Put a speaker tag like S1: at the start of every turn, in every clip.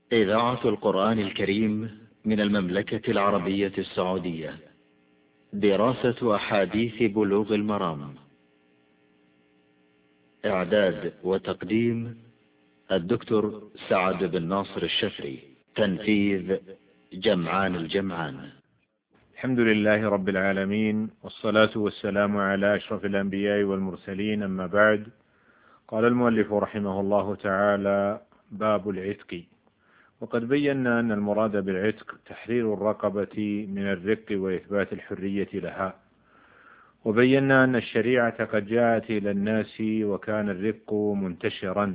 S1: إذاعة القرآن الكريم من المملكة العربية السعودية. دراسة أحاديث بلوغ المرام. إعداد وتقديم الدكتور سعد بن ناصر الشفري. تنفيذ جمعان الجمعان.
S2: الحمد لله رب العالمين، والصلاة والسلام على أشرف الأنبياء والمرسلين، أما بعد. قال المؤلف رحمه الله تعالى: باب العتق. وقد بينا أن المراد بالعتق تحرير الرقبة من الرق وإثبات الحرية لها، وبينا أن الشريعة قد جاءت إلى الناس وكان الرق منتشرا،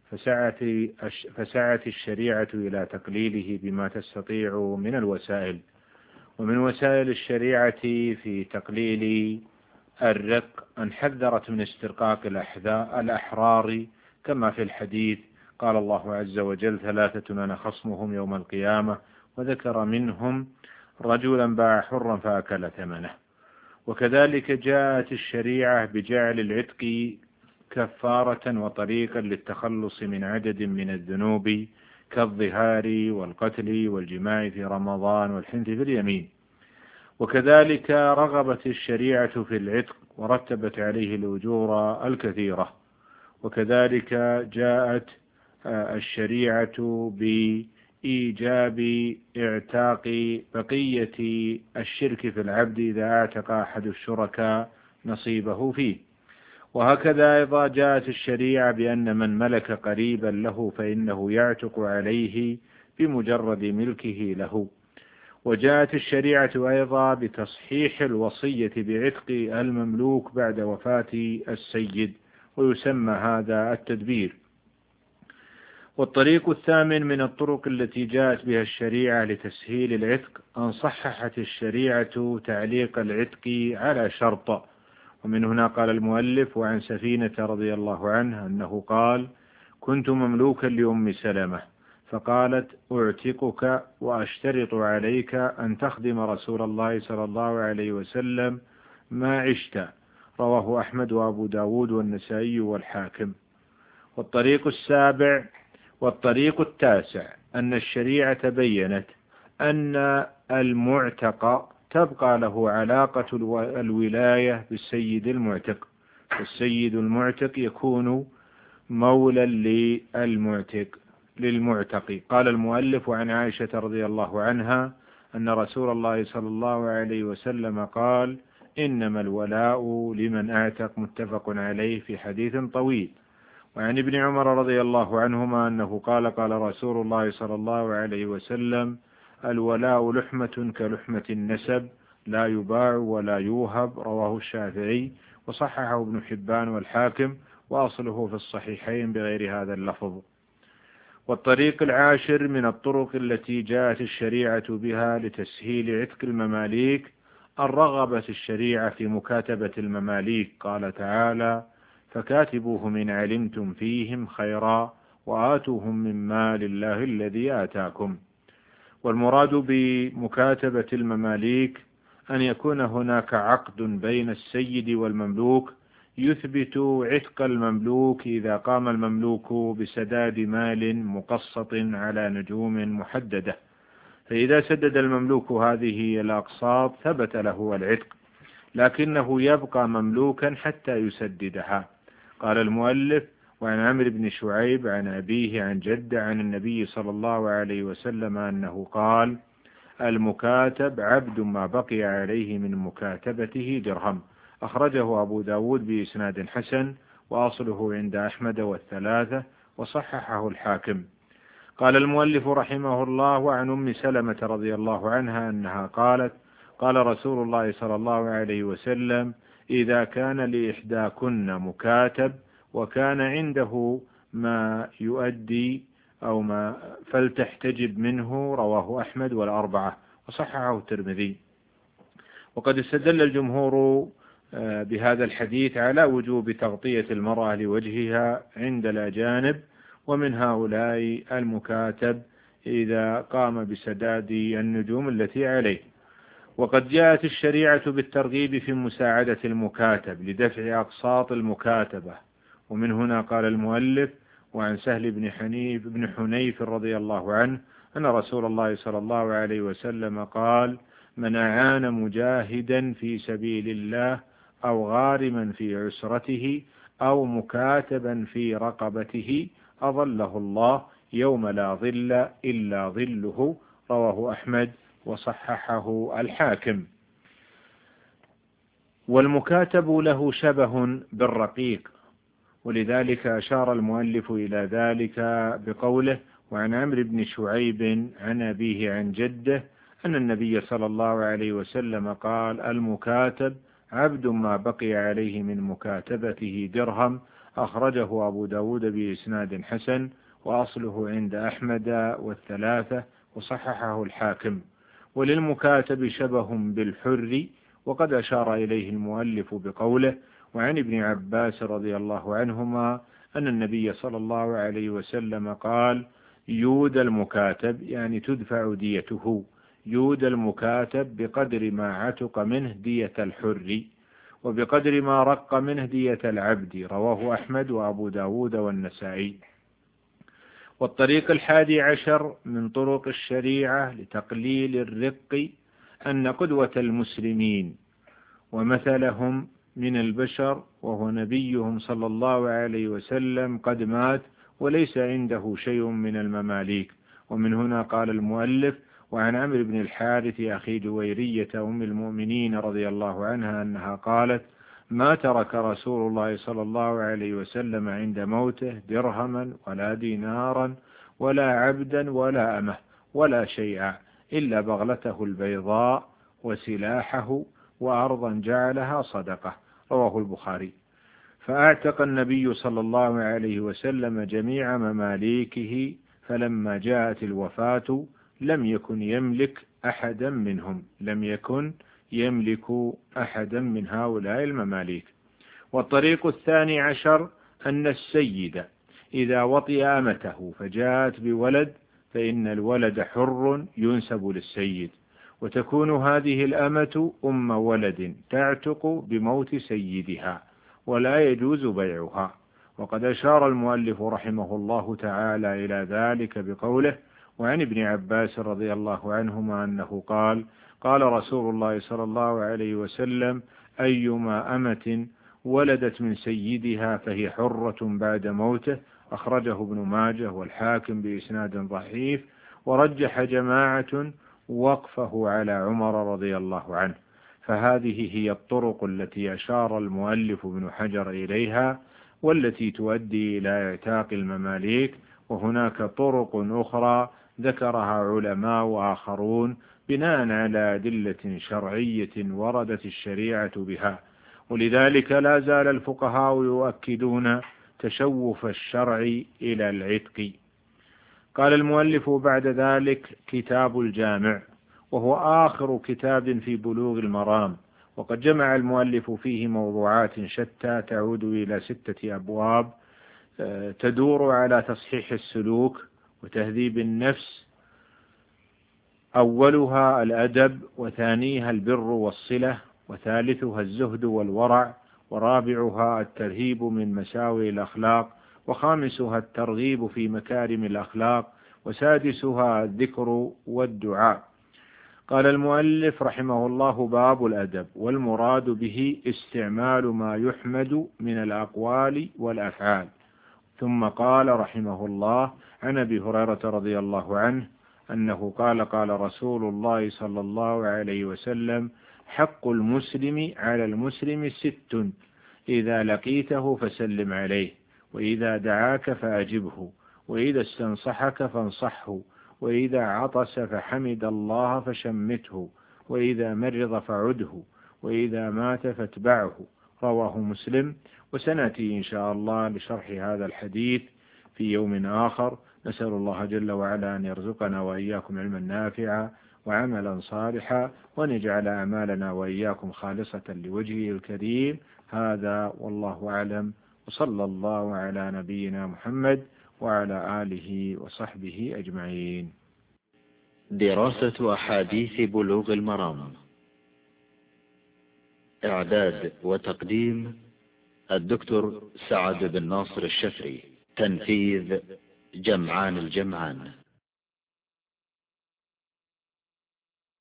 S2: فسعت الشريعة إلى تقليله بما تستطيع من الوسائل. ومن وسائل الشريعة في تقليل الرق أن حذرت من استرقاق الأحرار، كما في الحديث: قال الله عز وجل: 3 أنا خصمهم يوم القيامة، وذكر منهم رجلا باع حرا فأكل ثمنه. وكذلك جاءت الشريعة بجعل العتق كفارة وطريقا للتخلص من عدد من الذنوب كالظهار والقتل والجماع في رمضان والحنث في اليمين. وكذلك رغبت الشريعة في العتق ورتبت عليه الأجور الكثيرة. وكذلك جاءت الشريعة بإيجاب اعتاق بقية الشرك في العبد إذا اعتق أحد الشركاء نصيبه فيه. وهكذا أيضا جاءت الشريعة بأن من ملك قريبا له فإنه يعتق عليه بمجرد ملكه له. وجاءت الشريعة أيضا بتصحيح الوصية بعتق المملوك بعد وفاة السيد، ويسمى هذا التدبير. والطريق الثامن من الطرق التي جاءت بها الشريعة لتسهيل العتق أن صححت الشريعة تعليق العتق على شرط. ومن هنا قال المؤلف: وعن سفينة رضي الله عنه أنه قال: كنت مملوكا لأم سلمة، فقالت: أعتقك وأشترط عليك أن تخدم رسول الله صلى الله عليه وسلم ما عشت. رواه أحمد وأبو داود والنسائي والحاكم. والطريق التاسع أن الشريعة بيّنت أن المعتق تبقى له علاقة الولاية بالسيد المعتق، والسيد المعتق يكون مولا للمعتق. قال المؤلف: عن عائشة رضي الله عنها أن رسول الله صلى الله عليه وسلم قال: إنما الولاء لمن أعتق، متفق عليه، في حديث طويل. وعن ابن عمر رضي الله عنهما أنه قال: قال رسول الله صلى الله عليه وسلم: الولاء لحمة كلحمة النسب، لا يباع ولا يوهب. رواه الشافعي وصححه ابن حبان والحاكم، وأصله في الصحيحين بغير هذا اللفظ. والطريق العاشر من الطرق التي جاءت الشريعة بها لتسهيل عتق المماليك أن رغبت الشريعة في مكاتبة المماليك. قال تعالى: فكاتبوهم إن علمتم فيهم خيرا وآتوهم من مال الله الذي آتاكم. والمراد بمكاتبة المماليك أن يكون هناك عقد بين السيد والمملوك يثبت عتق المملوك إذا قام المملوك بسداد مال مقسط على نجوم محددة، فإذا سدد المملوك هذه الأقساط ثبت له العتق، لكنه يبقى مملوكا حتى يسددها. قال المؤلف: وعن عمرو بن شعيب عن أبيه عن جد عن النبي صلى الله عليه وسلم أنه قال: المكاتب عبد ما بقي عليه من مكاتبته درهم. أخرجه أبو داود بإسناد حسن، وأصله عند أحمد والثلاثة، وصححه الحاكم. قال المؤلف رحمه الله: وعن أم سلمة رضي الله عنها أنها قالت: قال رسول الله صلى الله عليه وسلم: إذا كان لإحداكن مكاتب وكان عنده ما يؤدي أو ما فلتحتجب منه. رواه أحمد والأربعة، وصححه الترمذي. وقد استدل الجمهور بهذا الحديث على وجوب تغطية المرأة لوجهها عند الأجانب، ومن هؤلاء المكاتب إذا قام بسداد النجوم التي عليه. وقد جاءت الشريعة بالترغيب في مساعدة المكاتب لدفع أقساط المكاتبة. ومن هنا قال المؤلف: وعن سهل بن حنيف رضي الله عنه أن رسول الله صلى الله عليه وسلم قال: من أعان مجاهدا في سبيل الله أو غارما في عسرته أو مكاتبا في رقبته أظله الله يوم لا ظل إلا ظله. رواه أحمد وصححه الحاكم. والمكاتب له شبه بالرقيق، ولذلك أشار المؤلف إلى ذلك بقوله: وعن عمرو بن شعيب عن أبيه عن جده أن النبي صلى الله عليه وسلم قال: المكاتب عبد ما بقي عليه من مكاتبته درهم. أخرجه أبو داود بإسناد حسن، وأصله عند أحمد والثلاثة، وصححه الحاكم. وللمكاتب شبه بالحر، وقد أشار إليه المؤلف بقوله: وعن ابن عباس رضي الله عنهما أن النبي صلى الله عليه وسلم قال: يود المكاتب، يعني تدفع ديته، يود المكاتب بقدر ما عتق منه دية الحر، وبقدر ما رق منه دية العبد. رواه أحمد وأبو داود والنسائي. والطريق 11 من طرق الشريعة لتقليل الرق أن قدوة المسلمين ومثلهم من البشر وهو نبيهم صلى الله عليه وسلم قد مات وليس عنده شيء من المماليك. ومن هنا قال المؤلف: وعن عمرو بن الحارث أخي جويرية أم المؤمنين رضي الله عنها أنها قالت: ما ترك رسول الله صلى الله عليه وسلم عند موته درهما ولا دينارا ولا عبدا ولا أمه ولا شيئا إلا بغلته البيضاء وسلاحه وأرضا جعلها صدقة. رواه البخاري. فأعتق النبي صلى الله عليه وسلم جميع مماليكه، فلما جاءت الوفاة لم يكن يملك أحدا منهم، لم يكن يملك أحدا من هؤلاء المماليك. والطريق 12 أن السيد إذا وطئ أمته فجاءت بولد فإن الولد حر ينسب للسيد، وتكون هذه الأمة أم ولد تعتق بموت سيدها ولا يجوز بيعها. وقد أشار المؤلف رحمه الله تعالى إلى ذلك بقوله: وعن ابن عباس رضي الله عنهما أنه قال: قال رسول الله صلى الله عليه وسلم: أيما أمة ولدت من سيدها فهي حرة بعد موته. أخرجه ابن ماجه والحاكم بإسناد ضعيف، ورجح جماعة وقفه على عمر رضي الله عنه. فهذه هي الطرق التي أشار المؤلف ابن حجر إليها والتي تؤدي إلى اعتاق المماليك. وهناك طرق أخرى ذكرها علماء آخرون بناء على أدلة شرعية وردت الشريعة بها، ولذلك لا زال الفقهاء يؤكدون تشوف الشرع إلى العتق. قال المؤلف بعد ذلك: كتاب الجامع، وهو آخر كتاب في بلوغ المرام، وقد جمع المؤلف فيه موضوعات شتى تعود إلى 6 أبواب تدور على تصحيح السلوك وتهذيب النفس. أولها الأدب، وثانيها البر والصلة، وثالثها الزهد والورع، ورابعها الترهيب من مساوئ الأخلاق، وخامسها الترغيب في مكارم الأخلاق، وسادسها الذكر والدعاء. قال المؤلف رحمه الله: باب الأدب، والمراد به استعمال ما يحمد من الأقوال والأفعال. ثم قال رحمه الله: عن أبي هريرة رضي الله عنه أنه قال: قال رسول الله صلى الله عليه وسلم: حق المسلم على المسلم 6: إذا لقيته فسلم عليه، وإذا دعاك فأجبه، وإذا استنصحك فانصحه، وإذا عطس فحمد الله فشمته، وإذا مرض فعده، وإذا مات فاتبعه. رواه مسلم. وسنأتي إن شاء الله لشرح هذا الحديث في يوم آخر. نسأل الله جل وعلا أن يرزقنا وإياكم علما نافعا وعملا صالحا، وأن يجعل أعمالنا وإياكم خالصة لوجهه الكريم. هذا والله أعلم، وصلى الله على نبينا محمد وعلى آله وصحبه أجمعين.
S1: دراسة أحاديث بلوغ المرام، إعداد وتقديم الدكتور سعد بن ناصر الشفري. تنفيذ جمعان الجمعان.